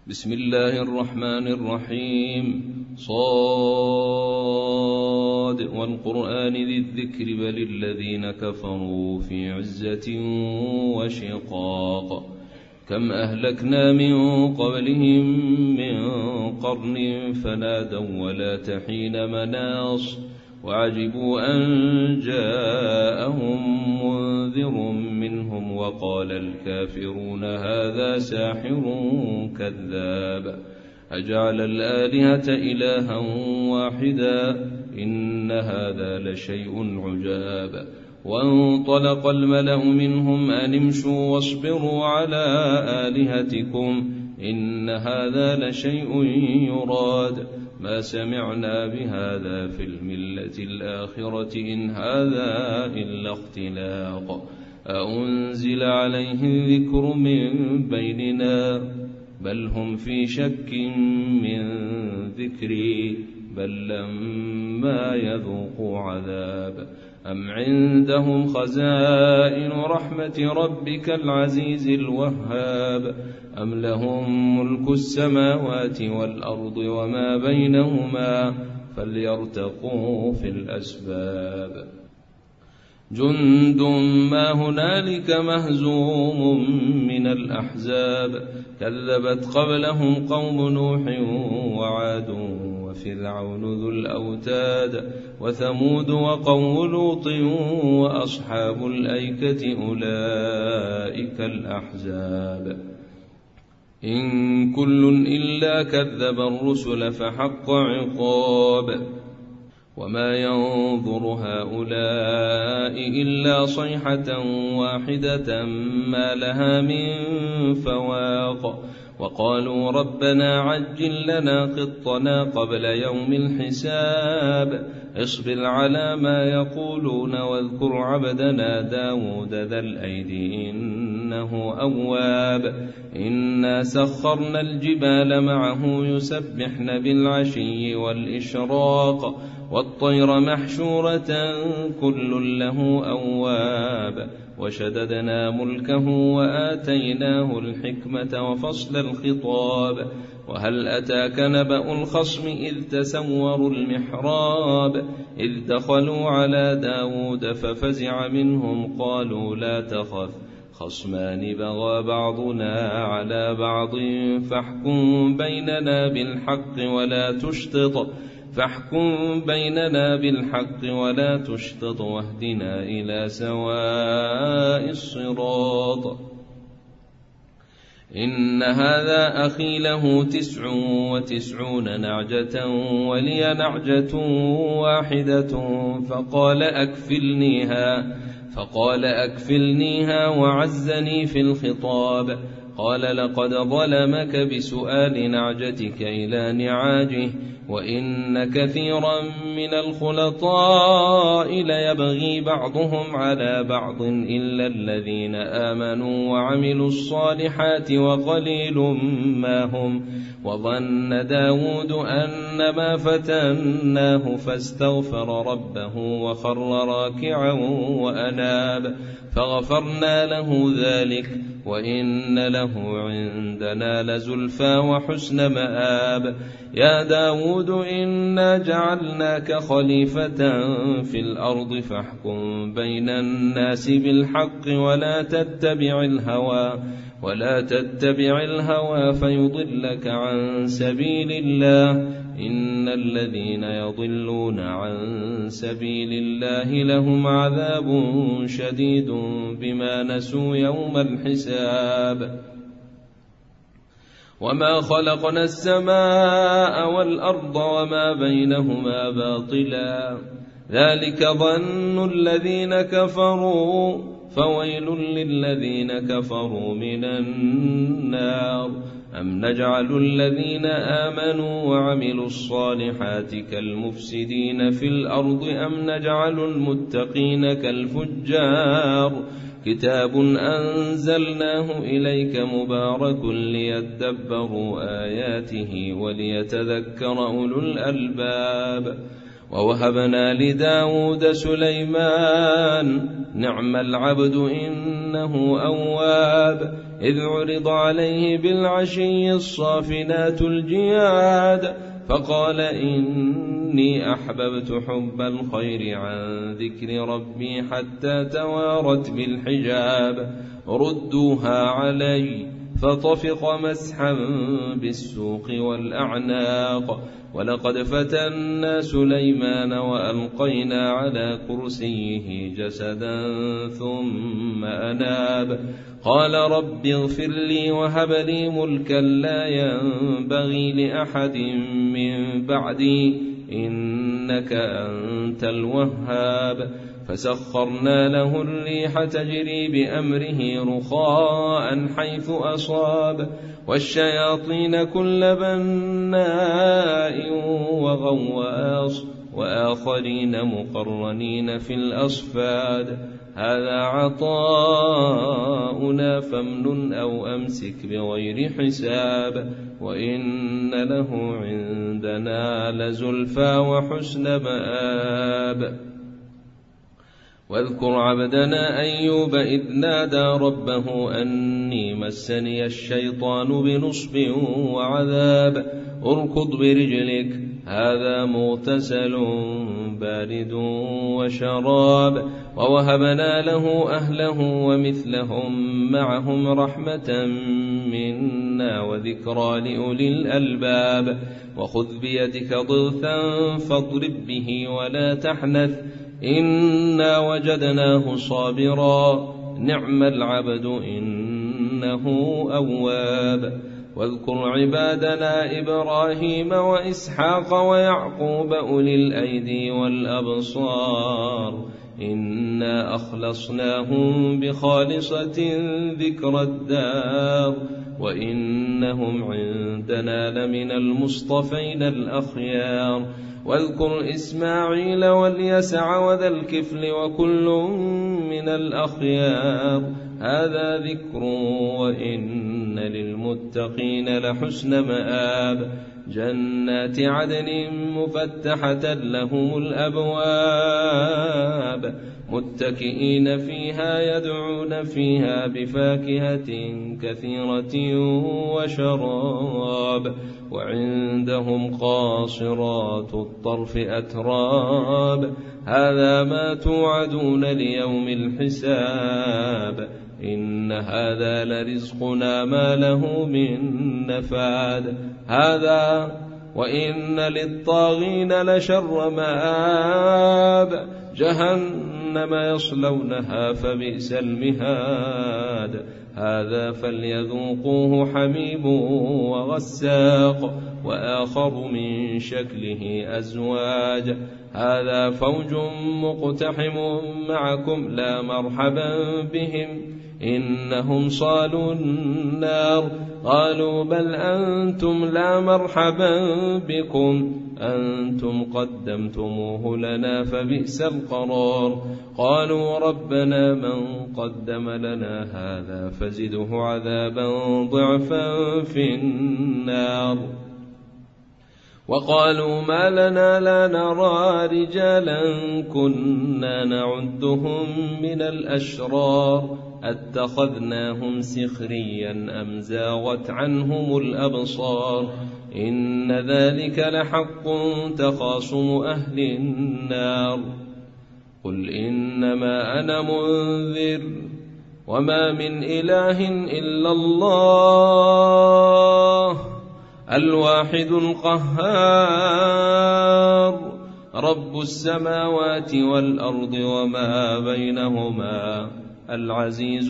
بسم الله الرحمن الرحيم. صاد والقرآن ذي الذكر بل الذين كفروا في عزة وشقاق. كم أهلكنا من قبلهم من قرن فنادوا ولا تحين مناص وعجبوا أن جاءهم منذر منهم وقال الكافرون هذا ساحر كذاب أجعل الآلهة إلها واحدا إن هذا لشيء عجاب. وانطلق الملأ منهم أن امشوا واصبروا على آلهتكم إن هذا لشيء يراد ما سمعنا بهذا في الملة الآخرة إن هذا إلا اختلاق أأنزل عليه الذكر من بيننا بل هم في شك من ذكري بل لما يذوقوا عذاب أم عندهم خزائن رحمة ربك العزيز الوهاب أم لهم ملك السماوات والأرض وما بينهما فليرتقوا في الأسباب. جند ما هنالك مهزوم من الأحزاب كذبت قبلهم قوم نوح وعاد وفرعون ذو الأوتاد وثمود وقوم لوط وأصحاب الأيكة أولئك الأحزاب. إن كل إلا كذب الرسل فحق عقاب وما ينظر هؤلاء إلا صيحة واحدة ما لها من فواق وقالوا ربنا عجل لنا قطنا قبل يوم الحساب اصبر على ما يقولون واذكر عبدنا داود ذا الأيد إنه أواب إنا سخرنا الجبال معه يسبحن بالعشي والإشراق والطير محشورة كل له أواب وشددنا ملكه وآتيناه الحكمة وفصل الخطاب وهل أتاك نبأ الخصم إذ تسوروا المحراب إذ دخلوا على داود ففزع منهم قالوا لا تخف خصمان بغى بعضنا على بعض فاحكم بيننا بالحق ولا تشطط واهدنا إلى سواء الصراط. إن هذا أخي له 99 نعجة ولي نعجة واحدة فقال أكفلنيها وعزني في الخطاب قال لقد ظلمك بسؤال نعجتك إلى نعاجه وإن كثيرا من الخلطاء ليبغي بعضهم على بعض إلا الذين آمنوا وعملوا الصالحات وقليل ما هم وظن داود أنما فتناه فاستغفر ربه وخر راكعا وأناب فغفرنا له ذلك وإن له عندنا لزلفى وحسن مآب. يا داود إنا جعلناك خليفة في الأرض فاحكم بين الناس بالحق ولا تتبع الهوى فيضلك عن سبيل الله إن الذين يضلون عن سبيل الله لهم عذاب شديد بما نسوا يوم الحساب. وما خلقنا السماء والأرض وما بينهما باطلا ذلك ظن الذين كفروا فويل للذين كفروا من النار. أم نجعل الذين آمنوا وعملوا الصالحات كالمفسدين في الأرض أم نجعل المتقين كالفجار كتاب أنزلناه إليك مبارك ليدبروا آياته وليتذكر أولو الألباب. ووهبنا لداود سليمان نعم العبد إنه أواب إذ عرض عليه بالعشي الصافنات الجياد فقال إني أحببت حب الخير عن ذكر ربي حتى توارت بالحجاب ردوها علي فطفق مسحا بالسوق والأعناق ولقد فتنا سليمان وألقينا على كرسيه جسدا ثم أناب قال رب اغفر لي وهب لي ملكا لا ينبغي لأحد من بعدي إنك أنت الوهاب فسخرنا له الريح تجري بأمره رخاء حيث أصاب والشياطين كل بناء وغواص وآخرين مقرنين في الأصفاد هذا عطاؤنا فامنن أو أمسك بغير حساب وإن له عندنا لزلفى وحسن مآب واذكر عبدنا أيوب إذ نادى ربه أني مسني الشيطان بنصب وعذاب اركض برجلك هذا مغتسل بارد وشراب ووهبنا له أهله ومثلهم معهم رحمة منا وذكرى لأولي الألباب وخذ بيدك ضغثا فاضرب به ولا تحنث إنا وجدناه صابرا نعم العبد إنه أواب واذكر عبادنا إبراهيم وإسحاق ويعقوب أولي الأيدي والأبصار إنا أخلصناهم بخالصة ذكر الدار وإنهم عندنا لمن المصطفين الأخيار واذكر إسماعيل واليسع وذا الكفل وكل من الأخيار هذا ذكر وإن للمتقين لحسن مآب جنات عدن مفتحة لهم الأبواب متكئين فيها يدعون فيها بفاكهة كثيرة وشراب وعندهم قاصرات الطرف أتراب هذا ما توعدون ليوم الحساب إن هذا لرزقنا ما له من نفاد هذا وإن للطاغين لشر مآب جهنم يصلونها فبئس المهاد هذا فليذوقوه حميم وغساق وآخر من شكله أزواج هذا فوج مقتحم معكم لا مرحبا بهم إنهم صالوا النار قالوا بل أنتم لا مرحبا بكم أنتم قدمتموه لنا فبئس القرار قالوا ربنا من قدم لنا هذا فزده عذابا ضعفا في النار وقالوا ما لنا لا نرى رجالا كنا نعدهم من الأشرار أتخذناهم سخريا أم زاغت عنهم الأبصار إن ذلك لحق تخاصم أهل النار قل إنما أنا منذر وما من إله إلا الله الواحد القهار رب السماوات والأرض وما بينهما العزيز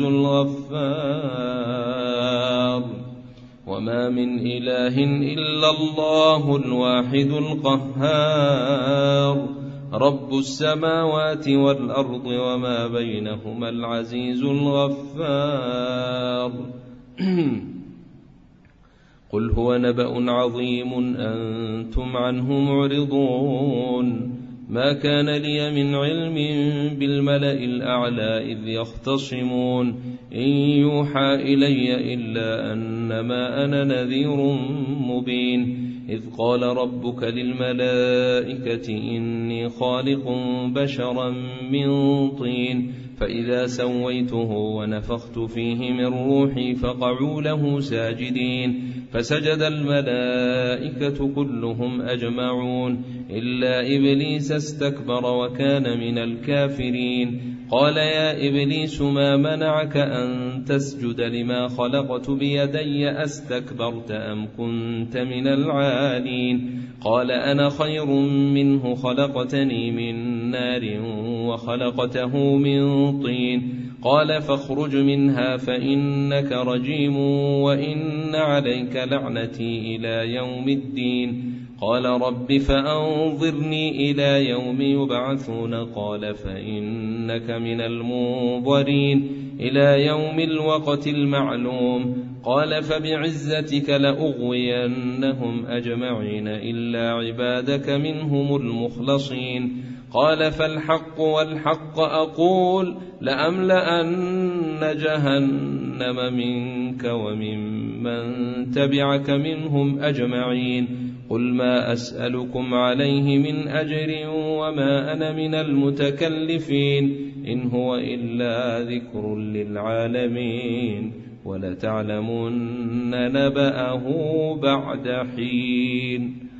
الغفار وما من إله إلا الله الواحد القهار رب السماوات والأرض وما بينهما العزيز الغفار قل هو نبأ عظيم أنتم عنه معرضون ما كان لي من علم بالملأ الأعلى إذ يختصمون إن يوحى إلي إلا أنما أنا نذير مبين إذ قال ربك للملائكة إني خالق بشرا من طين فإذا سويته ونفخت فيه من روحي فقعوا له ساجدين فسجد الملائكة كلهم أجمعون إلا إبليس استكبر وكان من الكافرين قال يا إبليس ما منعك أن تسجد لما خلقت بيدي أستكبرت أم كنت من العالين قال أنا خير منه خلقتني من نار وخلقته من طين قال فاخرج منها فإنك رجيم وإن عليك لعنتي إلى يوم الدين قال رب فأنظرني إلى يوم يبعثون قال فإنك من المنظرين إلى يوم الوقت المعلوم قال فبعزتك لأغوينهم أجمعين إلا عبادك منهم المخلصين قال فالحق والحق أقول لأملأن جهنم منك وممن تبعك منهم أجمعين قل ما أسألكم عليه من أجر وما أنا من المتكلفين إن هو إلا ذكر للعالمين ولتعلمن نبأه بعد حين.